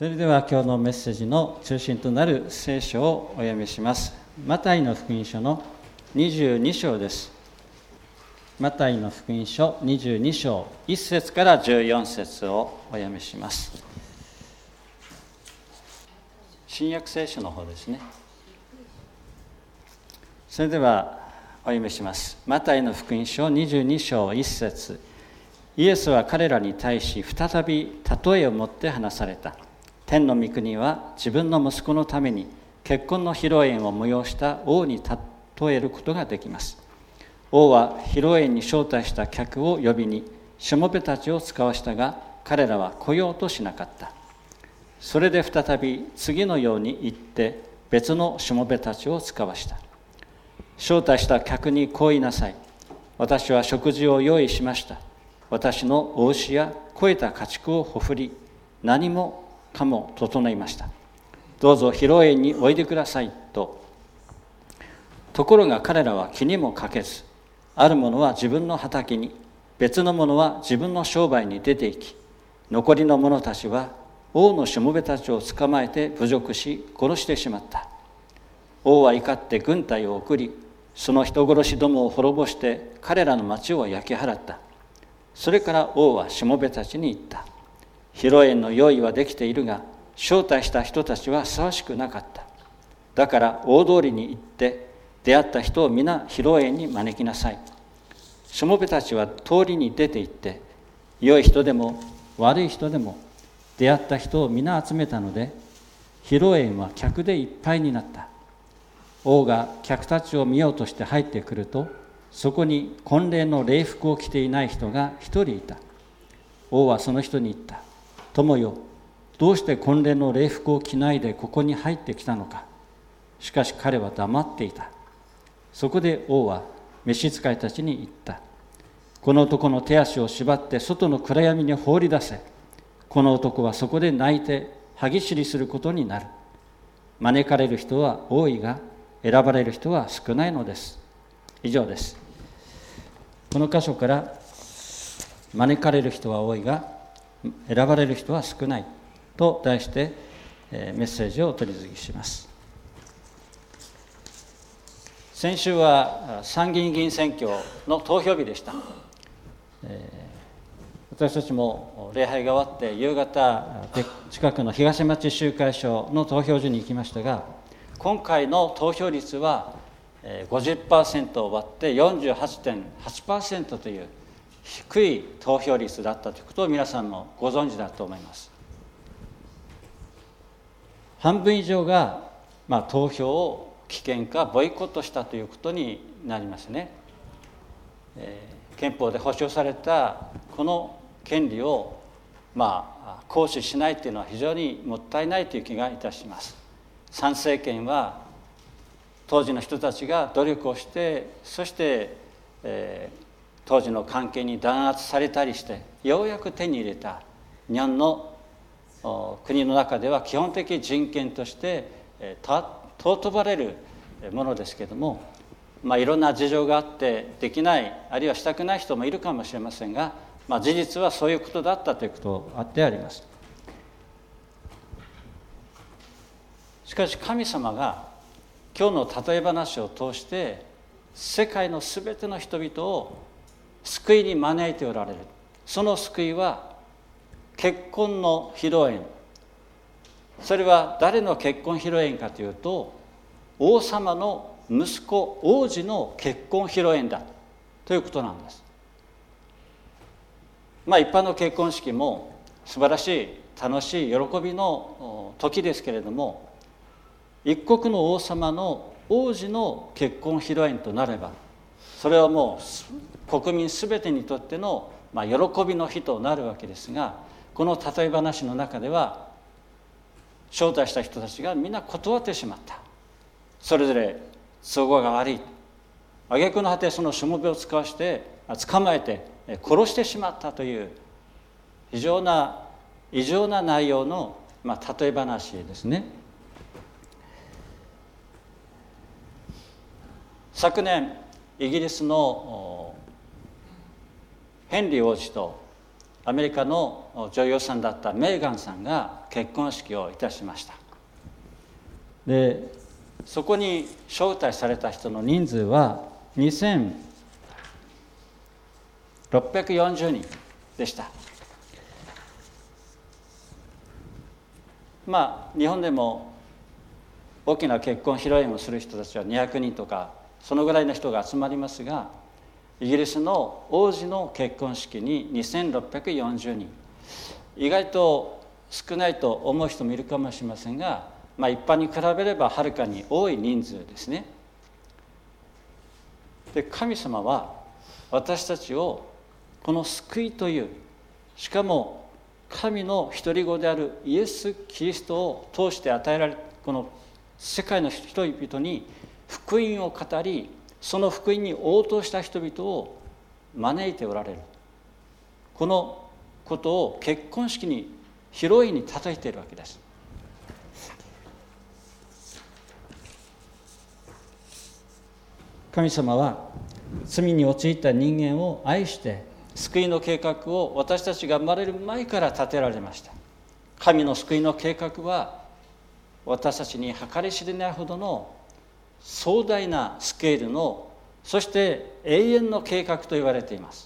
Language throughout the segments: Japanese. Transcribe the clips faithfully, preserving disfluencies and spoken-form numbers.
それでは今日のメッセージの中心となる聖書をお読みします。マタイの福音書のにじゅうに章です。マタイの福音書にじゅうに章いっ節からじゅうよん節をお読みします。新約聖書の方ですね。それではお読みします。マタイの福音書にじゅうに章いっ節。イエスは彼らに対し再び例えを持って話された。天の御国は自分の息子のために結婚の披露宴を催した王に例えることができます。王は披露宴に招待した客を呼びにしもべたちを使わしたが、彼らは来ようとしなかった。それで再び次のように言って別のしもべたちを使わした。招待した客にこう言いなさい。私は食事を用意しました。私のお牛や肥えた家畜をほふり、何もかも整いました。どうぞ披露宴においでくださいと。ところが彼らは気にもかけず、ある者は自分の畑に、別の者は自分の商売に出て行き、残りの者たちは王のしもべたちを捕まえて侮辱し殺してしまった。王は怒って軍隊を送り、その人殺しどもを滅ぼして彼らの町を焼き払った。それから王はしもべたちに言った。披露宴の用意はできているが、招待した人たちはふさわしくなかった。だから大通りに行って、出会った人を皆披露宴に招きなさい。しもべたちは通りに出て行って、良い人でも悪い人でも出会った人を皆集めたので、披露宴は客でいっぱいになった。王が客たちを見ようとして入ってくると、そこに婚礼の礼服を着ていない人が一人いた。王はその人に言った。友よ、どうして婚礼の礼服を着ないでここに入ってきたのか。しかし彼は黙っていた。そこで王は召使いたちに言った。この男の手足を縛って外の暗闇に放り出せ。この男はそこで泣いて歯ぎしりすることになる。招かれる人は多いが、選ばれる人は少ないのです。以上です。この箇所から招かれる人は多いが選ばれる人は少ないと題してメッセージを取り次ぎします。先週は参議院議員選挙の投票日でした。私たちも礼拝が終わって夕方近くの東町集会所の投票所に行きましたが、今回の投票率は ごじゅっパーセント を割って よんじゅうはちてんはちパーセント という低い投票率だったということを皆さんもご存知だと思います。半分以上が、まあ、投票を棄権かボイコットしたということになりますね。えー、憲法で保障されたこの権利を、まあ、行使しないというのは非常にもったいないという気がいたします。参政権は当時の人たちが努力をして、そして、えー当時の関係に弾圧されたりしてようやく手に入れた日本の国の中では基本的人権として尊ばれるものですけれども、まあ、いろんな事情があってできないあるいはしたくない人もいるかもしれませんが、まあ、事実はそういうことだったということあってあります。しかし神様が今日の例え話を通して世界のすべての人々を救いに招いておられる。その救いは結婚の披露宴。それは誰の結婚披露宴かというと、王様の息子王子の結婚披露宴だということなんです。まあ一般の結婚式も素晴らしい楽しい喜びの時ですけれども、一国の王様の王子の結婚披露宴となれば、それはもう国民すべてにとっての、まあ、喜びの日となるわけですが、この例え話の中では招待した人たちがみんな断ってしまった。それぞれ都合が悪い。挙句の果てそのしもべを使わして捕まえて殺してしまったという非常な異常な内容の、まあ、例え話ですね。昨年イギリスのヘンリー王子とアメリカの女優さんだったメーガンさんが結婚式をいたしました。でそこに招待された人の人数はにせんろっぴゃくよんじゅうにんでした。まあ日本でも大きな結婚披露宴をする人たちはにひゃくにんとかそのぐらいの人が集まりますが、イギリスの王子の結婚式ににせんろっぴゃくよんじゅうにん、意外と少ないと思う人もいるかもしれませんが、まあ、一般に比べればはるかに多い人数ですね。で神様は私たちをこの救いという、しかも神の独り子であるイエス・キリストを通して与えられるこの世界の人々に福音を語り、その福音に応答した人々を招いておられる。このことを結婚式に披露宴に例えているわけです。神様は罪に陥った人間を愛して救いの計画を私たちが生まれる前から立てられました。神の救いの計画は私たちに計り知れないほどの壮大なスケールの、そして永遠の計画と言われています。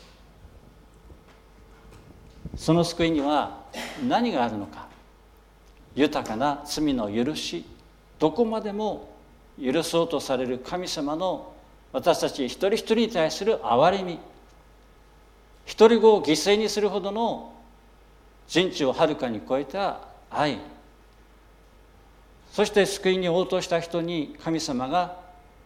その救いには何があるのか。豊かな罪の許し、どこまでも許そうとされる神様の私たち一人一人に対する憐れみ、一人子を犠牲にするほどの人知をはるかに超えた愛、そして救いに応答した人に神様が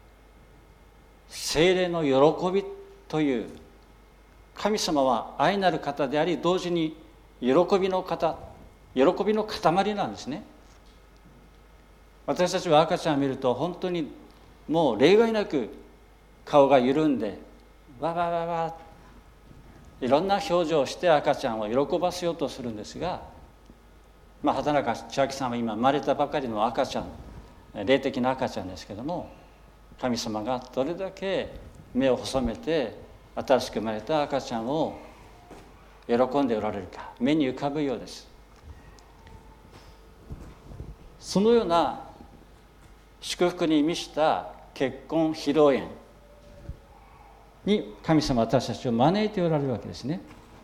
聖霊の喜びという、神様は愛なる方であり同時に喜びの方、喜びの塊なんですね。私たちは赤ちゃんを見ると本当にもう例外なく顔が緩んでわわわわいろんな表情をして赤ちゃんを喜ばせようとするんですが、まあ、畑中千秋さんは今生まれたばかりの赤ちゃん、霊的な赤ちゃんですけども、神様がどれだけ目を細めて新しく生まれた赤ちゃんを喜んでおられるか、目に浮かぶようです。そのような祝福に満ちた結婚披露宴に神様は私たちを招いておられるわけですね。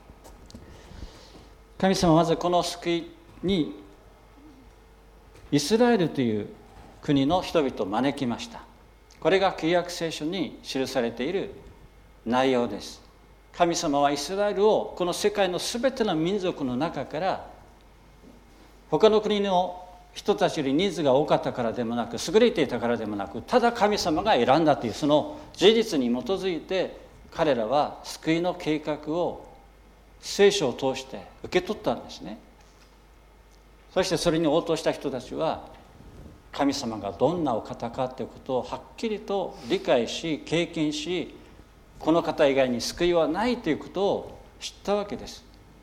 神様はまずこの救いにイスラエルという国の人々を招きました。これが旧約聖書に記されている内容です。神様はイスラエルをこの世界のすべての民族の中から他の国の人たちより人数が多かったからでもなく、優れていたからでもなく、ただ神様が選んだというその事実に基づいて彼らは救いの計画を聖書を通して受け取ったんですね。そしてそれに応答した人たちは神様がどんなお方かということをはっきりと理解し経験し、この方以外に救いはないということを知ったわけです。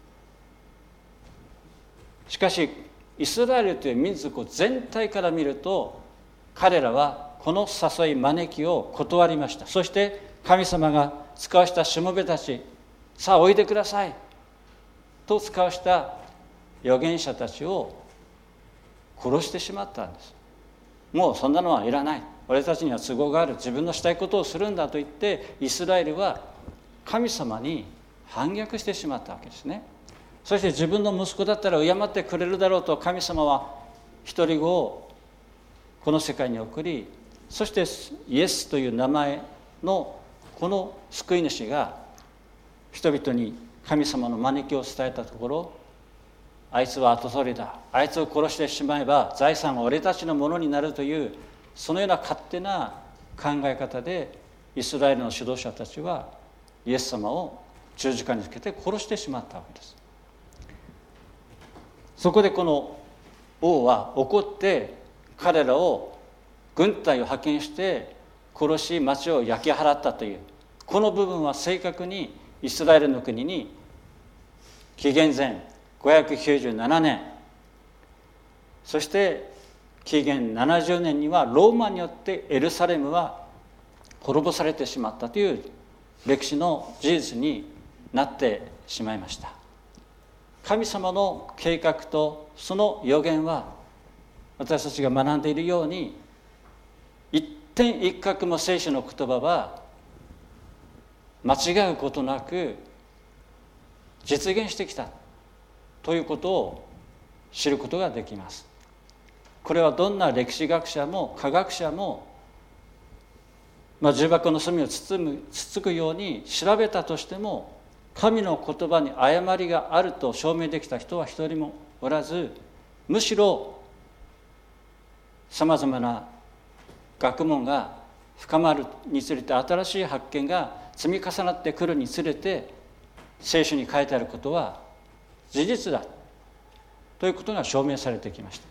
しかしイスラエルという民族を全体から見ると、彼らはこの誘い招きを断りました。そして神様が使わしたしもべたち、さあおいでくださいと使わした預言者たちを殺してしまったんです。もうそんなのはいらない、俺たちには都合がある、自分のしたいことをするんだと言ってイスラエルは神様に反逆してしまったわけですね。そして自分の息子だったら敬ってくれるだろうと神様は一人子をこの世界に送り、そしてイエスという名前のこの救い主が人々に神様の招きを伝えたところ、あいつは跡取りだ、あいつを殺してしまえば財産は俺たちのものになるという、そのような勝手な考え方でイスラエルの指導者たちはイエス様を十字架につけて殺してしまったわけです。そこでこの王は怒って彼らを軍隊を派遣して殺し町を焼き払ったという、この部分は正確にイスラエルの国に紀元前ごひゃくきゅうじゅうななねん、そして紀元ななじゅうねんにはローマによってエルサレムは滅ぼされてしまったという歴史の事実になってしまいました。 神様の計画とその予言は私たちが学んでいるように一点一画も聖書の言葉は間違うことなく実現してきたということを知ることができます。これはどんな歴史学者も科学者も、まあ、重箱の隅をつつむつつくように調べたとしても、神の言葉に誤りがあると証明できた人は一人もおらず、むしろさまざまな学問が深まるにつれて、新しい発見が積み重なってくるにつれて、聖書に書いてあることは事実だということが証明されてきました。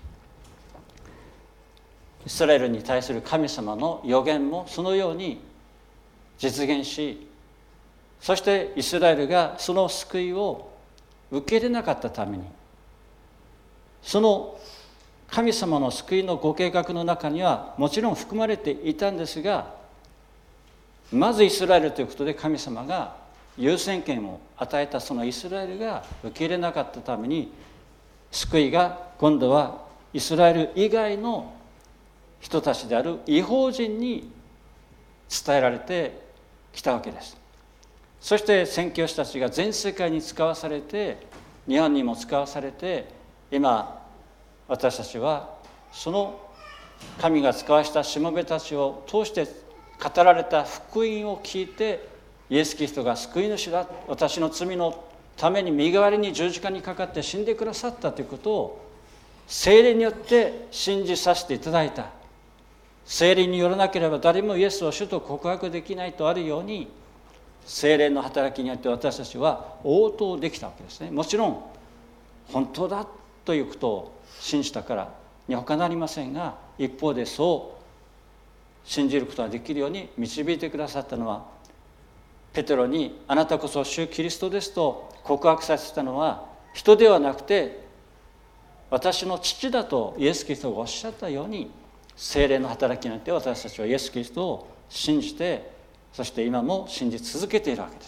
イスラエルに対する神様の予言もそのように実現し、そしてイスラエルがその救いを受け入れなかったために、その神様の救いのご計画の中にはもちろん含まれていたんですが、まずイスラエルということで神様が優先権を与えたそのイスラエルが受け入れなかったために、救いが今度はイスラエル以外の人たちである異邦人に伝えられてきたわけです。そして宣教師たちが全世界に使わされて、日本にも使わされて、今私たちはその神が使わしたしもべたちを通して語られた福音を聞いて、イエス・キリストが救い主だ、私の罪のために身代わりに十字架にかかって死んでくださったということを聖霊によって信じさせていただいた。聖霊によらなければ誰もイエスを主と告白できないとあるように、聖霊の働きによって私たちは応答できたわけですね。もちろん本当だということを信じたからに他なりませんが、一方でそう信じることができるように導いてくださったのは、ペテロにあなたこそ主キリストですと告白させたのは、人ではなくて私の父だとイエス・キリストがおっしゃったように、聖霊の働きによって私たちはイエス・キリストを信じて、そして今も信じ続けているわけです。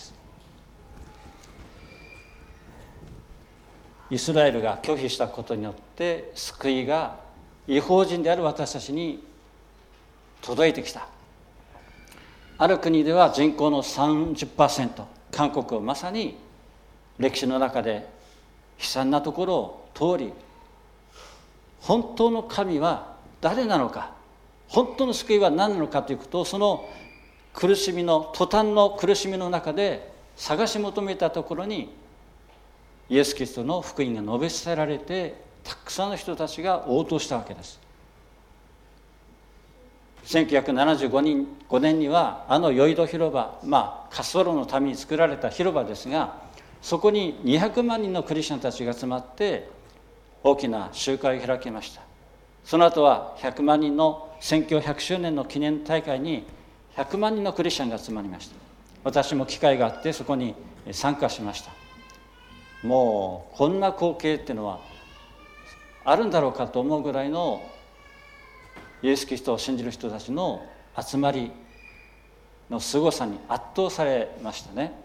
イスラエルが拒否したことによって救いが異邦人である私たちに届いてきた。ある国では人口の さんじゅっパーセント、韓国をまさに歴史の中で悲惨なところを通り、本当の神は誰なのか、本当の救いは何なのかということを、その苦しみの途端の苦しみの中で探し求めたところに、イエス・キリストの福音が述べ伝えられて、たくさんの人たちが応答したわけです。せんきゅうひゃくななじゅうごねんにはあのヨイド広場、まあ滑走路のために作られた広場ですが、そこににひゃくまんにんのクリスチャンたちが集まって大きな集会を開きました。その後はひゃくまんにんの宣教ひゃくしゅうねんの記念大会にひゃくまんにんのクリスチャンが集まりました。私も機会があってそこに参加しました。もうこんな光景っていうのはあるんだろうかと思うぐらいのイエス・キリストを信じる人たちの集まりのすごさに圧倒されましたね。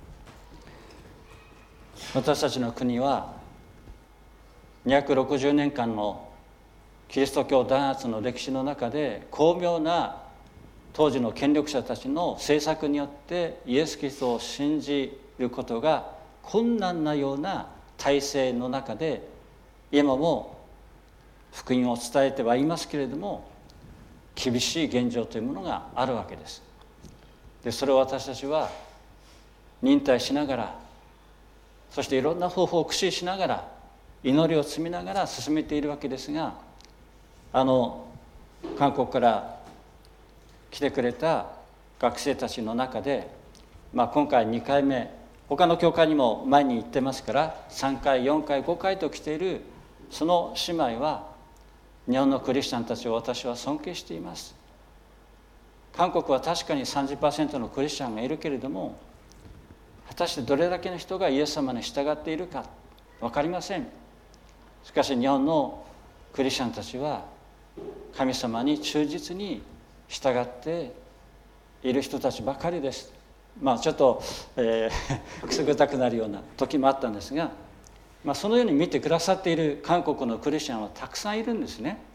私たちの国はにひゃくろくじゅうねんかんのキリスト教弾圧の歴史の中で、巧妙な当時の権力者たちの政策によってイエス・キリストを信じることが困難なような体制の中で、今も福音を伝えてはいますけれども、厳しい現状というものがあるわけです。で、それを私たちは忍耐しながら、そしていろんな方法を駆使しながら、祈りを積みながら進めているわけですが、あの韓国から来てくれた学生たちの中で、まあ、今回にかいめ、他の教会にも前に行ってますからさんかいよんかいごかいと来ているその姉妹は、日本のクリスチャンたちを私は尊敬しています。韓国は確かに さんじゅっパーセント のクリスチャンがいるけれども、果たしてどれだけの人がイエス様に従っているか分かりません。しかし日本のクリスチャンたちは神様に忠実に従っている人たちばかりです。まあちょっと、えー、くすぐったくなるような時もあったんですが、 まあ、そのように見てくださっている韓国のクリスチャンはたくさんいるんですね。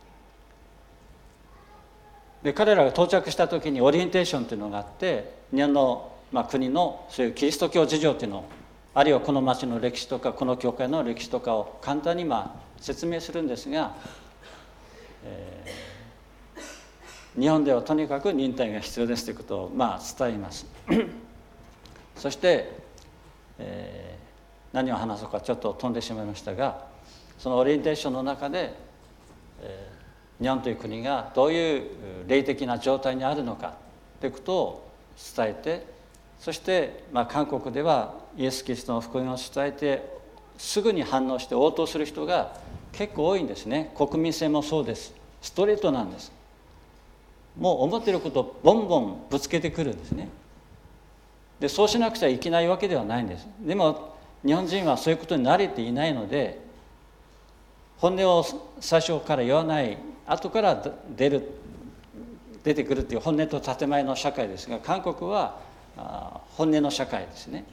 で彼らが到着した時にオリエンテーションというのがあって、日本の、まあ、国のそういうキリスト教事情というのを、あるいはこの町の歴史とかこの教会の歴史とかを簡単にまあ説明するんですが、えー、日本ではとにかく忍耐が必要ですということをまあ伝えますそして、えー、何を話そうかちょっと飛んでしまいましたが、そのオリエンテーションの中で、えー日本という国がどういう霊的な状態にあるのかということを伝えて、そしてまあ韓国ではイエス・キリストの福音を伝えてすぐに反応して応答する人が結構多いんですね。国民性もそうです。ストレートなんです。もう思っていることをボンボンぶつけてくるんですね。でそうしなくちゃいけないわけではないんです。でも日本人はそういうことに慣れていないので、本音を最初から言わない、後から出る出てくるという本音と建前の社会ですが、韓国は本音の社会ですね。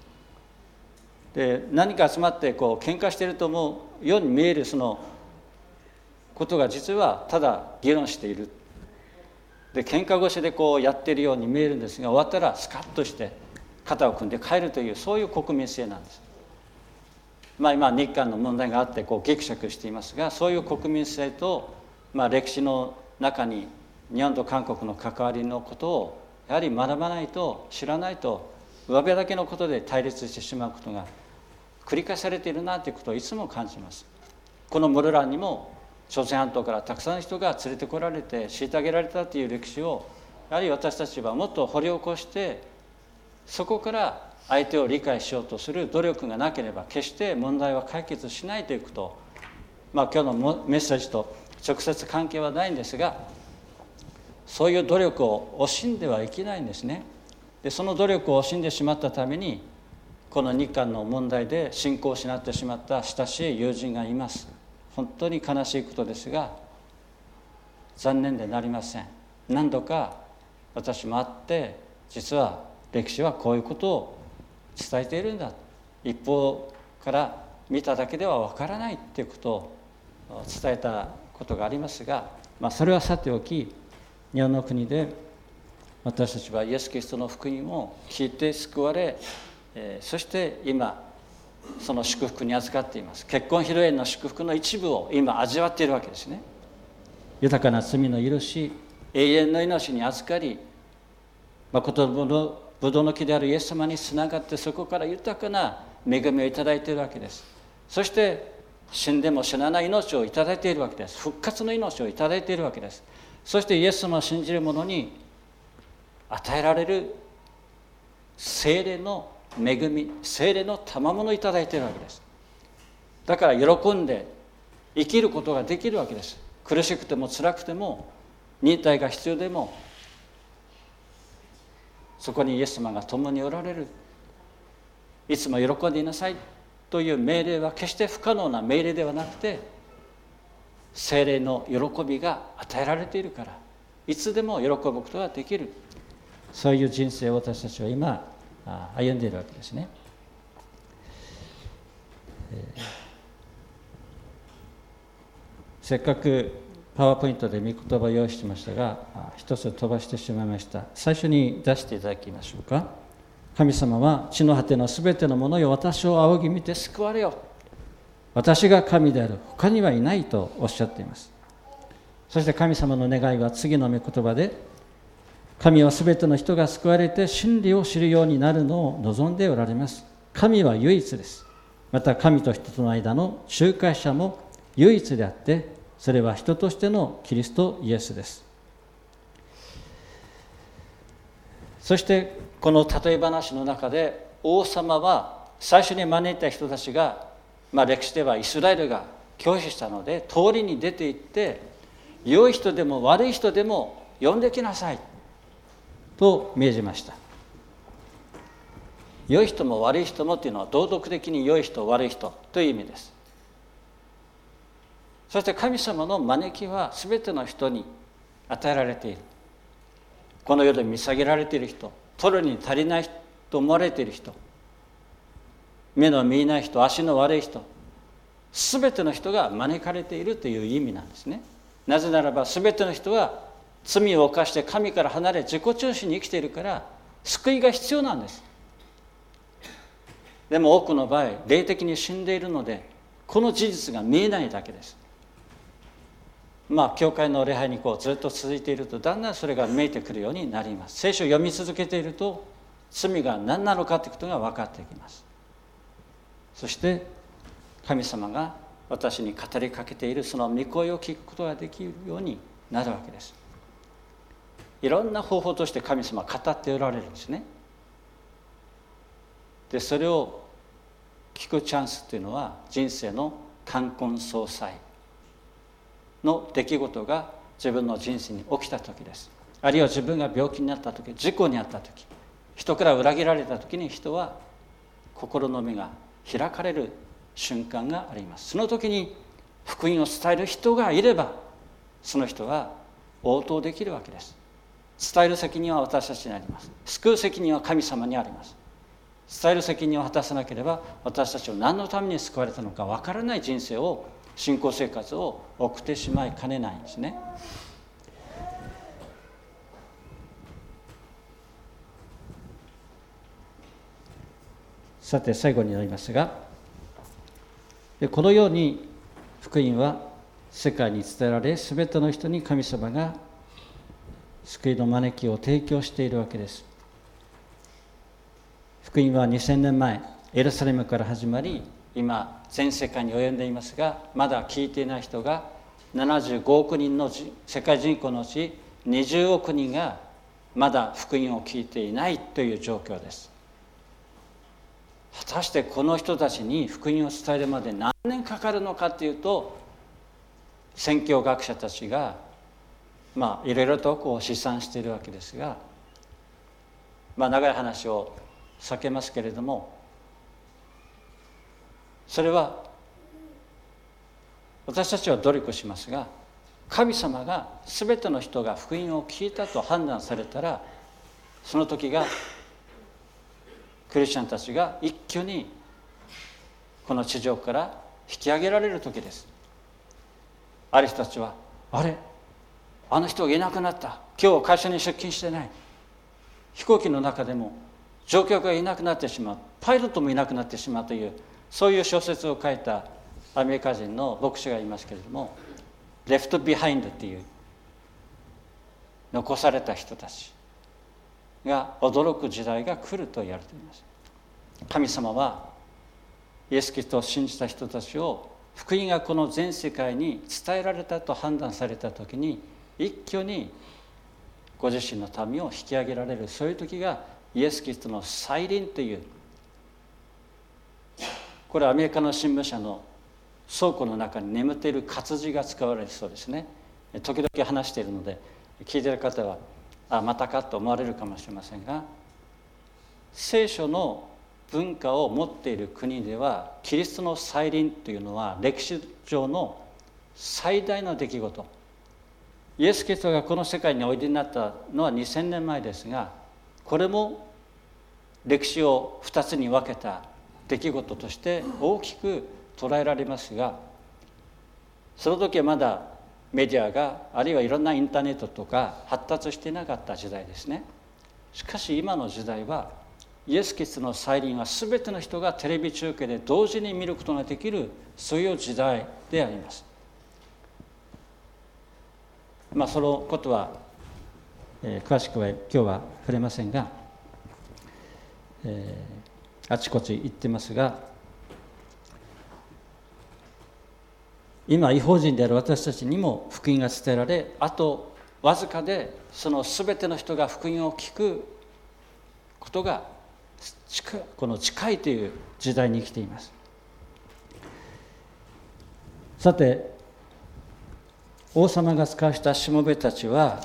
で何か集まってこう喧嘩していると思うように見えるそのことが実はただ議論している。で喧嘩腰でこうやっているように見えるんですが、終わったらスカッとして肩を組んで帰るという、そういう国民性なんです。まあ今日韓の問題があってこうギクシャクしていますが、そういう国民性とまあ歴史の中に日本と韓国の関わりのことをやはり学ばないと、知らないと、上辺だけのことで対立してしまうことが繰り返されているなということをいつも感じます。この室蘭にも朝鮮半島からたくさんの人が連れてこられて虐げられたという歴史を、やはり私たちはもっと掘り起こして、そこから相手を理解しようとする努力がなければ決して問題は解決しないということを、まあ今日のメッセージと直接関係はないんですが、そういう努力を惜しんではいけないんですね。でその努力を惜しんでしまったために、この日韓の問題で信仰を失ってしまった親しい友人がいます。本当に悲しいことですが残念でなりません。何度か私も会って、実は歴史はこういうことを伝えているんだ、一方から見ただけではわからないということを伝えたことがありますが、まあ、それはさておき、日本の国で私たちはイエス・キリストの福音を聞いて救われ、えー、そして今その祝福に預かっています。結婚披露宴の祝福の一部を今味わっているわけですね。豊かな罪の許し、永遠の命に預かり、誠のぶどうの木であるイエス様につながって、そこから豊かな恵みをいただいているわけです。そして死んでも死なない命をいただいているわけです。復活の命をいただいているわけです。そしてイエス様を信じる者に与えられる聖霊の恵み、聖霊の賜物をいただいているわけです。だから喜んで生きることができるわけです。苦しくても辛くても、忍耐が必要でも、そこにイエス様が共におられる。いつも喜んでいなさいという命令は決して不可能な命令ではなくて、聖霊の喜びが与えられているから、いつでも喜ぶことができる。そういう人生を私たちは今歩んでいるわけですね。えー、せっかくパワーポイントで御言葉を用意しましたが、一つ飛ばしてしまいました。最初に出していただきましょうか。神様は地の果てのすべてのものよ、私を仰ぎ見て救われよ。私が神である、他にはいないとおっしゃっています。そして神様の願いは次の御言葉で、神はすべての人が救われて真理を知るようになるのを望んでおられます。神は唯一です。また神と人との間の仲介者も唯一であって、それは人としてのキリストイエスです。そしてこの例え話の中で、王様は最初に招いた人たちが、まあ、歴史ではイスラエルが拒否したので、通りに出て行って、良い人でも悪い人でも呼んできなさいと命じました。良い人も悪い人もというのは、道徳的に良い人悪い人という意味です。そして神様の招きは全ての人に与えられている。この世で見下げられている人、取るに足りないと思われている人、 目の見えない人、足の悪い人、すべての人が招かれているという意味なんですね。なぜならばすべての人は罪を犯して神から離れ自己中心に生きているから救いが必要なんです。でも多くの場合霊的に死んでいるのでこの事実が見えないだけです。まあ教会の礼拝にこうずっと続いているとだんだんそれが見えてくるようになります。聖書を読み続けていると罪が何なのかということが分かってきます。そして神様が私に語りかけているその御声を聞くことができるようになるわけです。いろんな方法として神様は語っておられるんですね。でそれを聞くチャンスというのは人生の冠婚葬祭の出来事が自分の人生に起きた時です。あるいは自分が病気になった時、事故に遭った時、人から裏切られた時に人は心の目が開かれる瞬間があります。その時に福音を伝える人がいればその人は応答できるわけです。伝える責任は私たちにあります。救う責任は神様にあります。伝える責任を果たさなければ私たちは何のために救われたのか分からない人生を信仰生活を送ってしまいかねないんですね。さて最後になりますが、このように福音は世界に伝えられすべての人に神様が救いの招きを提供しているわけです。福音はにせんねんまえエルサレムから始まり今全世界に及んでいますが、まだ聞いていない人がななじゅうごおくにんの世界人口のうちにじゅうおくにんがまだ福音を聞いていないという状況です。果たしてこの人たちに福音を伝えるまで何年かかるのかというと、宣教学者たちがまあいろいろとこう試算しているわけですが、まあ長い話を避けますけれども、それは私たちは努力しますが、神様が全ての人が福音を聞いたと判断されたら、その時がクリスチャンたちが一挙にこの地上から引き上げられる時です。ある人たちは、あれあの人がいなくなった、今日会社に出勤してない、飛行機の中でも乗客がいなくなってしまう、パイロットもいなくなってしまうという、そういう小説を書いたアメリカ人の牧師がいますけれども、レフトビハインドっていう残された人たちが驚く時代が来ると言われています。神様はイエス・キリストを信じた人たちを福音がこの全世界に伝えられたと判断された時に一挙にご自身の民を引き上げられる、そういう時がイエス・キリストの再臨という、これはアメリカの新聞社の倉庫の中に眠っている活字が使われるそうですね。時々話しているので聞いている方はあまたかと思われるかもしれませんが、聖書の文化を持っている国ではキリストの再臨というのは歴史上の最大の出来事。イエス・キリストがこの世界においでになったのはにせんねんまえですが、これも歴史をふたつに分けた出来事として大きく捉えられますが、その時はまだメディアがあるいはいろんなインターネットとか発達していなかった時代ですね。しかし今の時代はイエス・キリストの再臨は全ての人がテレビ中継で同時に見ることができる、そういう時代であります。まあそのことは、えー、詳しくは今日は触れませんが、えー、あちこち行ってますが、今異邦人である私たちにも福音が伝えられ、あとわずかでその全ての人が福音を聞くことがこの近いという時代に生きています。さて王様が使わしたしもべたちは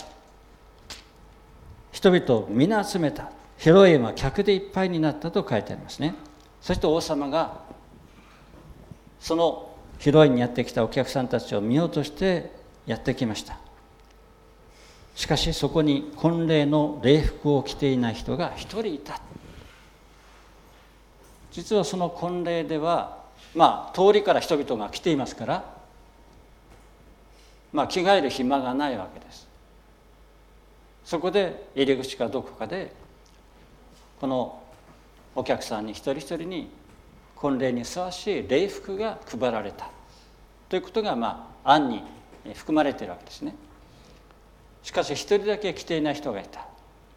人々を皆集めた、披露宴は客でいっぱいになったと書いてありますね。そして王様がその披露宴にやってきたお客さんたちを見ようとしてやってきました。しかしそこに婚礼の礼服を着ていない人が一人いた。 実はその婚礼では、まあ通りから人々が来ていますから、まあ着替える暇がないわけです。そこで入り口かどこかでこのお客さんに一人一人に婚礼にふさわしい礼服が配られたということが、まあ案に含まれているわけですね。しかし一人だけ着ていない人がいた。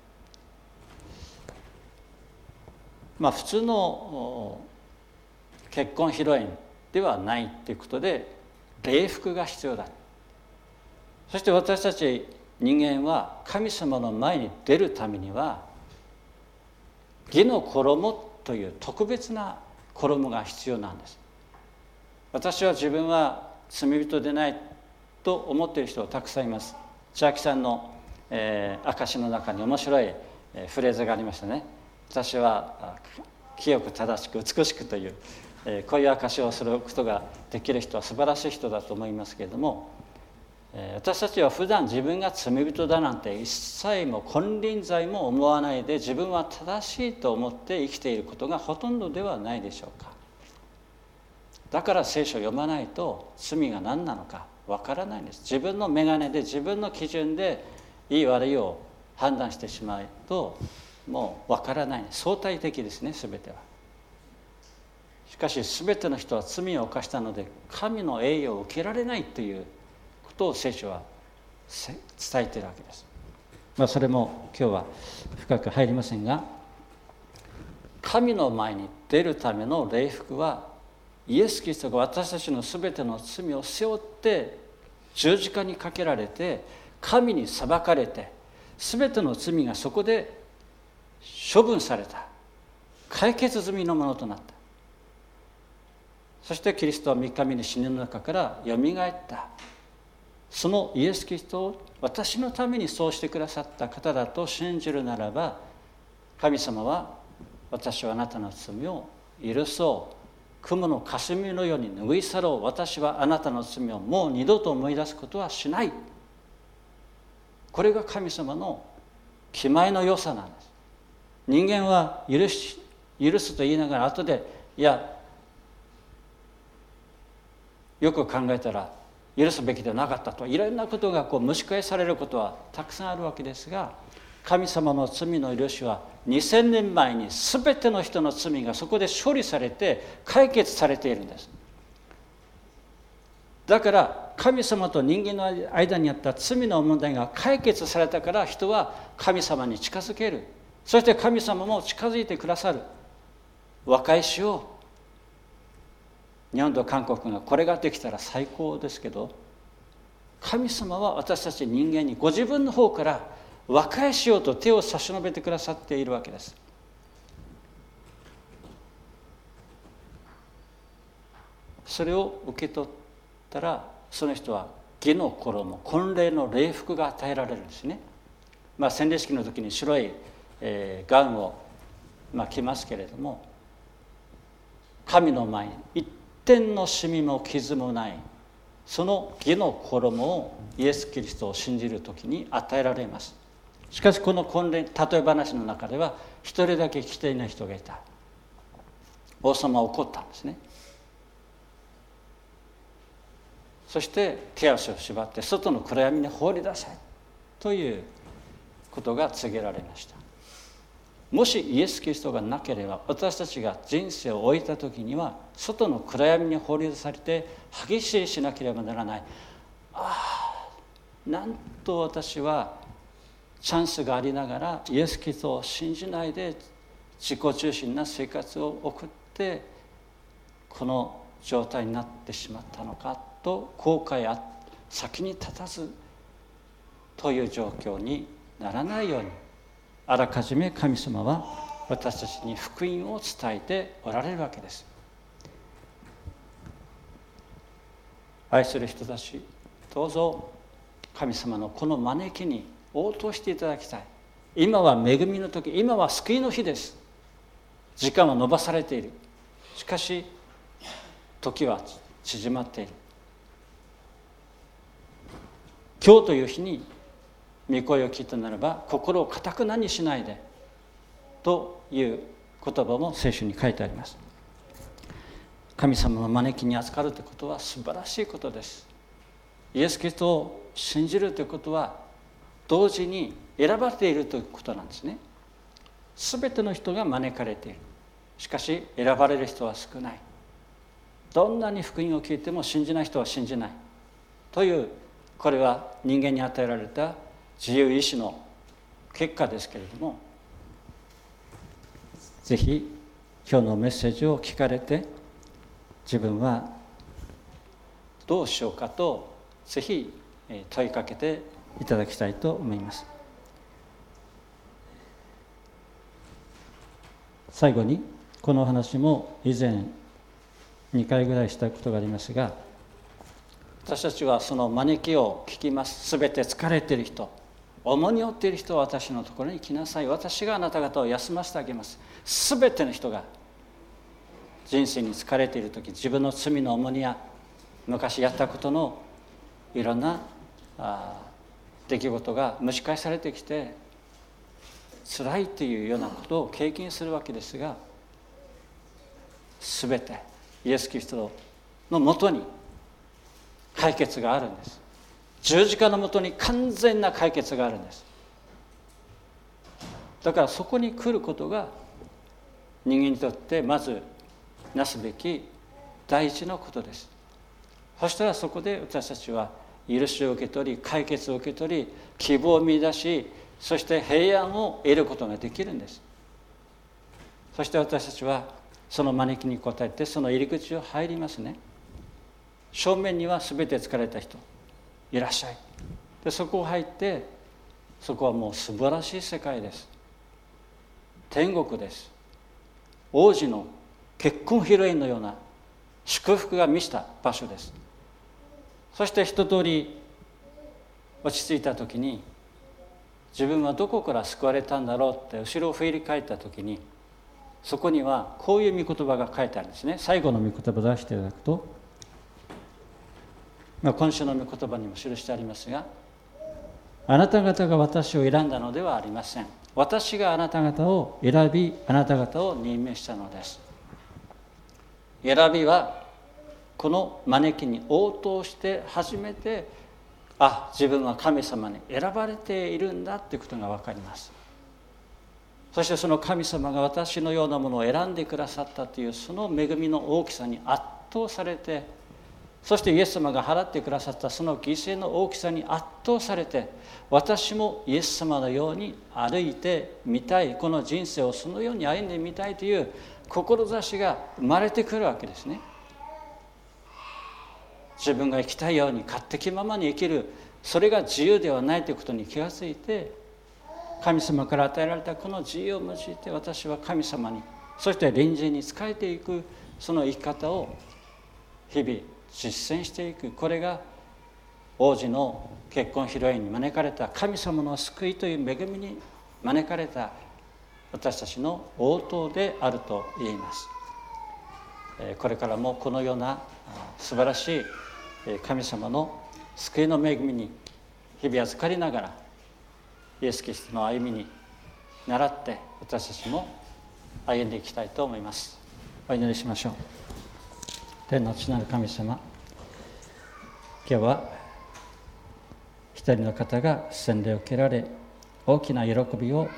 まあ普通の結婚披露宴ではないということで礼服が必要だ。そして私たち人間は神様の前に出るためには義の衣という特別な衣が必要なんです。私は自分は罪人でないと思っている人はたくさんいます。千秋さんの、えー、証の中に面白い、えー、フレーズがありましたね。私は清く正しく美しくという、えー、こういう証をすることができる人は素晴らしい人だと思いますけれども、私たちは普段自分が罪人だなんて一切も金輪際も思わないで自分は正しいと思って生きていることがほとんどではないでしょうか。だから聖書を読まないと罪が何なのかわからないんです。自分の眼鏡で自分の基準でいい悪いを判断してしまうともうわからない。相対的ですね、全ては。しかし全ての人は罪を犯したので神の栄誉を受けられないということを聖書は伝えているわけです。まあ、それも今日は深く入りませんが、神の前に出るための礼服はイエス・キリストが私たちのすべての罪を背負って十字架にかけられて神に裁かれてすべての罪がそこで処分された、解決済みのものとなった。そしてキリストは三日目に死の中からよみがえった。そのイエス・キリストを私のためにそうしてくださった方だと信じるならば、神様は私はあなたの罪を許そう、雲の霞のように拭い去ろう、私はあなたの罪をもう二度と思い出すことはしない。これが神様の気前の良さなんです。人間は許し許すと言いながら後でいやよく考えたら許すべきではなかったといろんなことがこう蒸し返されることはたくさんあるわけですが、神様の罪の許しはにせんねんまえに全ての人の罪がそこで処理されて解決されているんです。だから神様と人間の間にあった罪の問題が解決されたから人は神様に近づける。そして神様も近づいてくださる。和解しよう。日本と韓国がこれができたら最高ですけど、神様は私たち人間にご自分の方から和解しようと手を差し伸べてくださっているわけです。それを受け取ったらその人は義の衣、婚礼の礼服が与えられるんですね。まあ洗礼式の時に白い、えー、ガウンを、まあ、着ますけれども、神の前に一点のシミも傷もないその義の衣をイエス・キリストを信じる時に与えられます。しかしこの婚礼例え話の中では一人だけ着ていない人がいた。王様は怒ったんですね。そして手足を縛って外の暗闇に放り出せということが告げられました。もしイエス・キリストがなければ私たちが人生を終えた時には外の暗闇に放り出されて激しいしなければならない。ああ、なんと私はチャンスがありながらイエス・キリストを信じないで自己中心な生活を送ってこの状態になってしまったのかと後悔あ先に立たずという状況にならないようにあらかじめ神様は私たちに福音を伝えておられるわけです。愛する人たち、どうぞ神様のこの招きに応答していただきたい。今は恵みの時、今は救いの日です。時間は延ばされている。しかし時は縮まっている。今日という日に御声を聞いたならば心を固くなにしないでという言葉も聖書に書いてあります。 神様の招きに預かるということは素晴らしいことです。イエス・キリストを信じるということは同時に選ばれているということなんですね。すべての人が招かれている。しかし選ばれる人は少ない。どんなに福音を聞いても信じない人は信じないという、これは人間に与えられた自由意志の結果ですけれども、ぜひ今日のメッセージを聞かれて自分はどうしようかとぜひ問いかけていただきたいと思います。最後にこのお話も以前にかいぐらいしたことがありますが、私たちはその招きを聞きます。すべて疲れている人、重荷を負っている人は私のところに来なさい。私があなた方を休ませてあげます。すべての人が人生に疲れているとき、自分の罪の重荷や昔やったことのいろんなあ出来事が蒸し返されてきて辛いというようなことを経験するわけですが、すべてイエス・キリストのもとに解決があるんです。十字架のもとに完全な解決があるんです。だからそこに来ることが人間にとってまずなすべき第一のことです。そしたらそこで私たちは許しを受け取り、解決を受け取り、希望を見出し、そして平安を得ることができるんです。そして私たちはその招きに応えてその入り口を入りますね。正面には全て疲れた人いらっしゃい。でそこを入って、そこはもう素晴らしい世界です。天国です。王子の結婚披露宴のような祝福が満ちた場所です。そして一通り落ち着いた時に、自分はどこから救われたんだろうって後ろを振り返った時に、そこにはこういう御言葉が書いてあるんですね。最後の御言葉を出していただくと、まあ、今週の御言葉にも記してありますが、あなた方が私を選んだのではありません。私があなた方を選び、あなた方を任命したのです。選びはこの招きに応答して初めて、あ、自分は神様に選ばれているんだということが分かります。そしてその神様が私のようなものを選んでくださったというその恵みの大きさに圧倒されて、そしてイエス様が払ってくださったその犠牲の大きさに圧倒されて、私もイエス様のように歩いてみたい、この人生をそのように歩んでみたいという志が生まれてくるわけですね。自分が生きたいように勝手気ままに生きる、それが自由ではないということに気がついて、神様から与えられたこの自由を用いて、私は神様に、そして隣人に仕えていく、その生き方を日々実践していく。これが王子の結婚披露宴に招かれた神様の救いという恵みに招かれた私たちの応答であると言います。これからもこのような素晴らしい神様の救いの恵みに日々預かりながら、イエス・キリストの歩みに倣って私たちも歩んでいきたいと思います。お祈りしましょう。天の父なる神様、今日は一人の方が洗礼を受けられ、大きな喜びを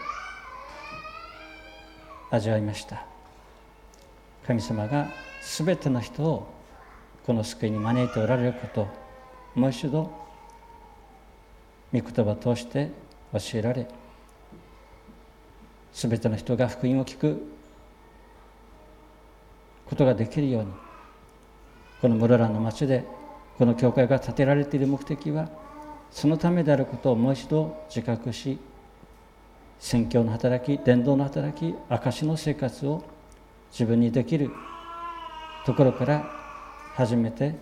味わいました。神様がすべての人をこの救いに招いておられることをもう一度御言葉を通して教えられ、すべての人が福音を聞くことができるように、この室蘭の町でこの教会が建てられている目的はそのためであることをもう一度自覚し、宣教の働き、伝道の働き、証の生活を自分にできるところから始めて、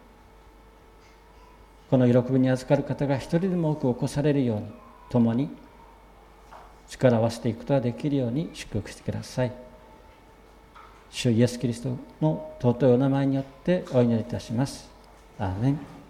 この喜びに預かる方が一人でも多く起こされるように、共に力を合わせていくことができるように祝福してください。主イエス・キリストの尊いお名前によってお祈りいたします。アーメン。